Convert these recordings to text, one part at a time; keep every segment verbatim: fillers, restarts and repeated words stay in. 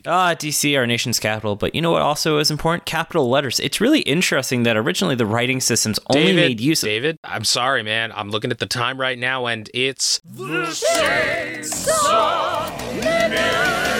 Ah, D C, our nation's capital. But you know what also is important? Capital letters. It's really interesting that originally the writing systems only David, made use of... David, I'm sorry, man. I'm looking at the time right now, and it's... The Chainsaw Minute!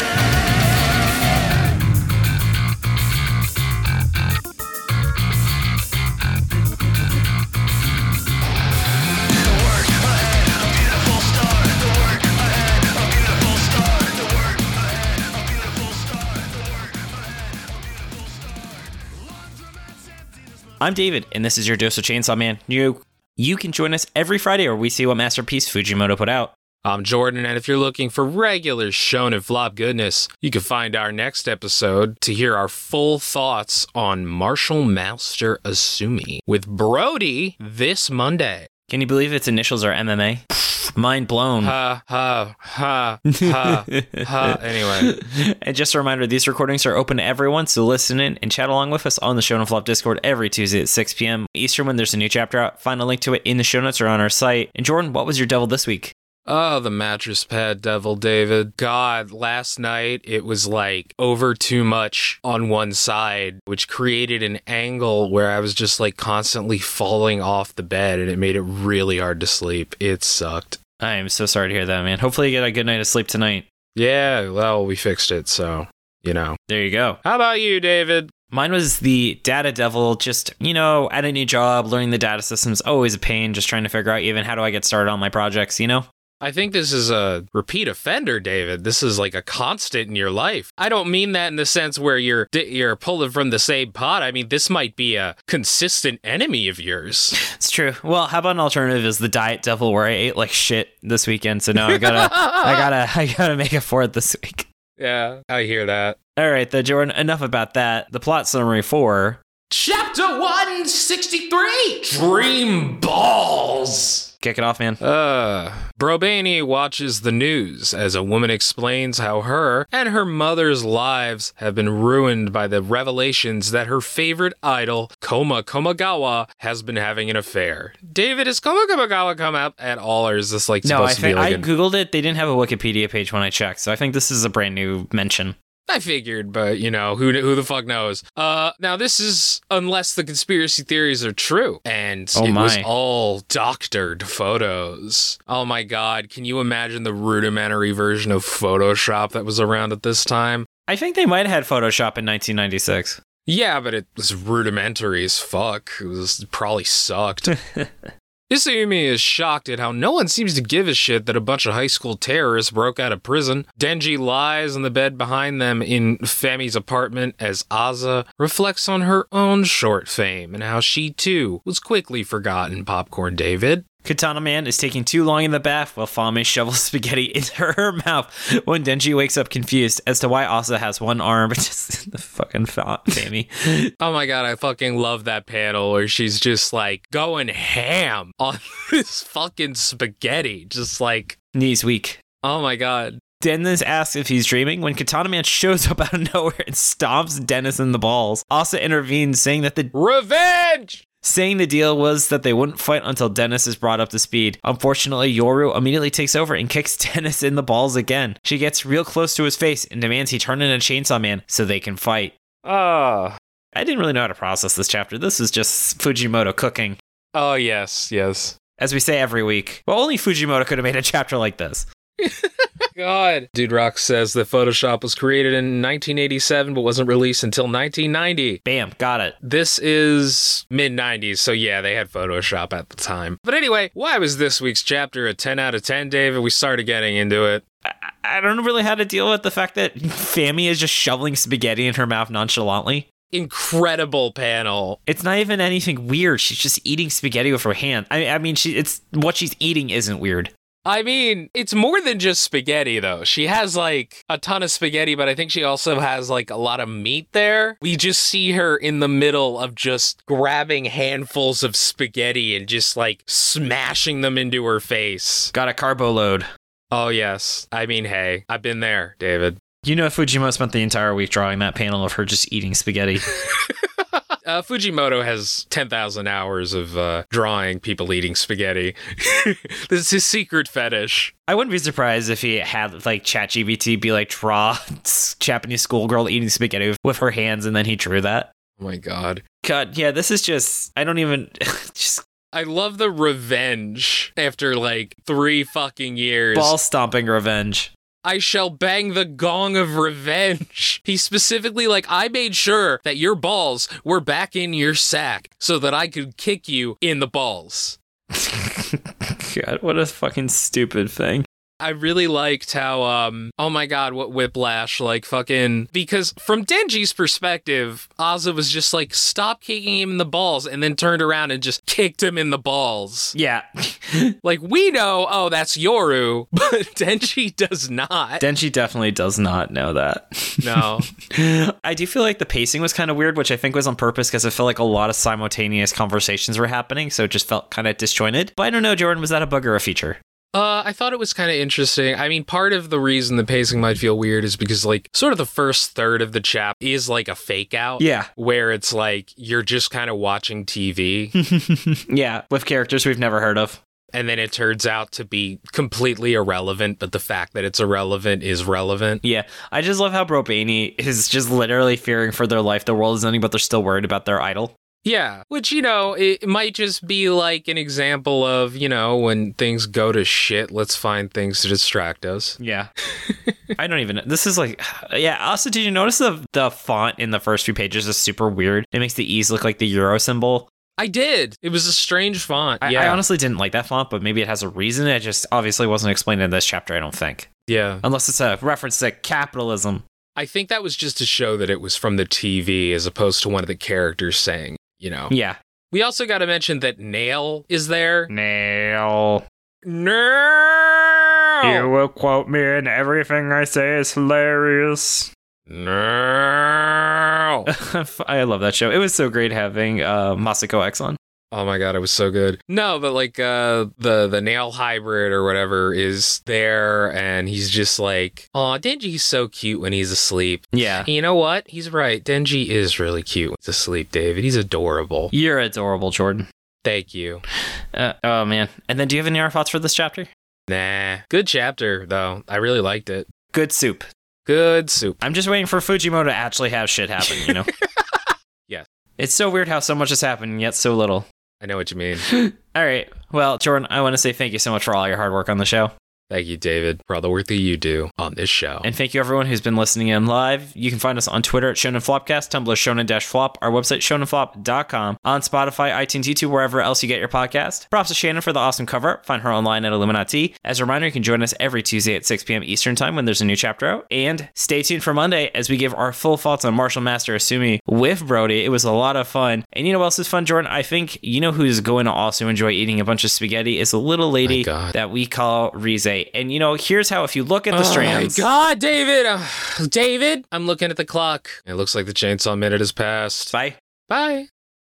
I'm David, and this is your dose of Chainsaw Man. You, you can join us every Friday where we see what masterpiece Fujimoto put out. I'm Jordan, and if you're looking for regular Shonen Flop goodness, you can find our next episode to hear our full thoughts on Martial Master Asumi with Brody this Monday. Can you believe its initials are M M A? Mind blown. Ha, ha, ha, ha, ha. Anyway. And just a reminder, these recordings are open to everyone, so listen in and chat along with us on the Shonen Flop Discord every Tuesday at six p.m. Eastern when there's a new chapter out. Find a link to it in the show notes or on our site. And Jordan, what was your devil this week? Oh, the mattress pad devil, David. God, last night it was like over too much on one side, which created an angle where I was just like constantly falling off the bed, and it made it really hard to sleep. It sucked. I am so sorry to hear that, man. Hopefully you get a good night of sleep tonight. Yeah, well, we fixed it, so, you know. There you go. How about you, David? Mine was the data devil, just, you know, at a new job, learning the data system's always a pain, just trying to figure out even how do I get started on my projects, you know? I think this is a repeat offender, David. This is like a constant in your life. I don't mean that in the sense where you're you're pulling from the same pot. I mean, this might be a consistent enemy of yours. It's true. Well, how about an alternative is the diet devil where I ate like shit this weekend. So no, I gotta, I gotta, I gotta make it for it this week. Yeah, I hear that. All right, then, Jordan, enough about that. The plot summary for... Chapter one sixty-three, Dream Balls. Kick it off, man. Uh, Brobani watches the news as a woman explains how her and her mother's lives have been ruined by the revelations that her favorite idol, Koma Komagawa, has been having an affair. David, has Koma Komagawa come up at all, or is this like supposed no, I to think be like I an... googled it. They didn't have a Wikipedia page when I checked, so I think this is a brand new mention. I figured, but, you know, who who the fuck knows? Uh, now, this is unless the conspiracy theories are true, and oh it my. was all doctored photos. Oh, my God. Can you imagine the rudimentary version of Photoshop that was around at this time? I think they might have had Photoshop in nineteen ninety-six. Yeah, but it was rudimentary as fuck. It was it probably sucked. Isayumi is shocked at how no one seems to give a shit that a bunch of high school terrorists broke out of prison. Denji lies on the bed behind them in Fami's apartment as Aza reflects on her own short fame and how she, too, was quickly forgotten, Popcorn David. Katana Man is taking too long in the bath while Fami shovels spaghetti into her mouth when Denji wakes up confused as to why Asa has one arm just in the fucking Fami. Oh my God, I fucking love that panel where she's just like going ham on this fucking spaghetti. Just like... Knees weak. Oh my God. Dennis asks if he's dreaming when Katana Man shows up out of nowhere and stomps Dennis in the balls. Asa intervenes saying that the... Revenge! Saying the deal was that they wouldn't fight until Dennis is brought up to speed. Unfortunately, Yoru immediately takes over and kicks Dennis in the balls again. She gets real close to his face and demands he turn into Chainsaw Man so they can fight. Ah. I didn't really know how to process this chapter. This is just Fujimoto cooking. Oh, yes, yes. As we say every week. Well, only Fujimoto could have made a chapter like this. God. Dude Rock says that Photoshop was created in nineteen eighty-seven but wasn't released until nineteen ninety. Bam, got it. This is mid nineties, so yeah, they had Photoshop at the time. But anyway, why was this week's chapter a ten out of ten, David? We started getting into it. I, I don't know really how to deal with the fact that Fami is just shoveling spaghetti in her mouth nonchalantly. Incredible panel. It's not even anything weird. She's just eating spaghetti with her hand. I, I mean, she it's what she's eating isn't weird. I mean, it's more than just spaghetti, though. She has, like, a ton of spaghetti, but I think she also has, like, a lot of meat there. We just see her in the middle of just grabbing handfuls of spaghetti and just, like, smashing them into her face. Got a carbo load. Oh, yes. I mean, hey, I've been there, David. You know, Fujimoto spent the entire week drawing that panel of her just eating spaghetti. Uh, Fujimoto has ten thousand hours of uh, drawing people eating spaghetti. This is his secret fetish. I wouldn't be surprised if he had like ChatGPT be like, draw Japanese schoolgirl eating spaghetti with her hands, and then he drew that. Oh my god. God, yeah, this is just, I don't even, just... I love the revenge after like three fucking years. Ball stomping revenge. I shall bang the gong of revenge. He specifically, like, I made sure that your balls were back in your sack so that I could kick you in the balls. God, what a fucking stupid thing. I really liked how, um, oh my god, what whiplash, like fucking, because from Denji's perspective, Asa was just like, stop kicking him in the balls, and then turned around and just kicked him in the balls. Yeah. Like, we know, oh, that's Yoru, but Denji does not. Denji definitely does not know that. No. I do feel like the pacing was kind of weird, which I think was on purpose because I felt like a lot of simultaneous conversations were happening, so it just felt kind of disjointed. But I don't know, Jordan, was that a bug or a feature? Uh, I thought it was kind of interesting. I mean, part of the reason the pacing might feel weird is because, like, sort of the first third of the chap is like a fake out. Yeah. Where it's like, you're just kind of watching T V. Yeah, with characters we've never heard of. And then it turns out to be completely irrelevant, but the fact that it's irrelevant is relevant. Yeah, I just love how Brobani is just literally fearing for their life. The world is ending, but they're still worried about their idol. Yeah, which, you know, it might just be like an example of, you know, when things go to shit, let's find things to distract us. Yeah. I don't even know. This is like, yeah. Also, did you notice the the font in the first few pages is super weird? It makes the E's look like the Euro symbol. I did. It was a strange font. I, yeah. I honestly didn't like that font, but maybe it has a reason. It just obviously wasn't explained in this chapter, I don't think. Yeah. Unless it's a reference to capitalism. I think that was just to show that it was from the T V as opposed to one of the characters saying, you know. Yeah. We also got to mention that Nail is there. Nail. No. You will quote me and everything I say is hilarious. No. I love that show. It was so great having uh, Masako X on. Oh my god, it was so good. No, but like uh, the the Nail hybrid or whatever is there, and he's just like, "Aw, Denji's so cute when he's asleep." Yeah. And you know what? He's right. Denji is really cute when he's asleep, David. He's adorable. You're adorable, Jordan. Thank you. Uh, oh man. And then, do you have any other thoughts for this chapter? Nah. Good chapter though. I really liked it. Good soup. Good soup. I'm just waiting for Fujimoto to actually have shit happen. You know. Yes. It's so weird how so much has happened and yet so little. I know what you mean. All right. Well, Jordan, I want to say thank you so much for all your hard work on the show. Thank you, David, for all the work that you do on this show. And thank you, everyone who's been listening in live. You can find us on Twitter at Shonen Flopcast, Tumblr Shonen-Flop, our website shonen flop dot com, on Spotify, iTunes, YouTube, wherever else you get your podcast. Props to Shannon for the awesome cover art. Find her online at Illuminati. As a reminder, you can join us every Tuesday at six p.m. Eastern Time when there's a new chapter out. And stay tuned for Monday as we give our full thoughts on Martial Master Asumi with Brody. It was a lot of fun. And you know what else is fun, Jordan? I think you know who's going to also enjoy eating a bunch of spaghetti is a little lady that we call Rize. And you know, here Here's how, if you look at the oh strands. Oh my god, David! Uh, David! I'm looking at the clock. It looks like the chainsaw minute has passed. Bye. Bye.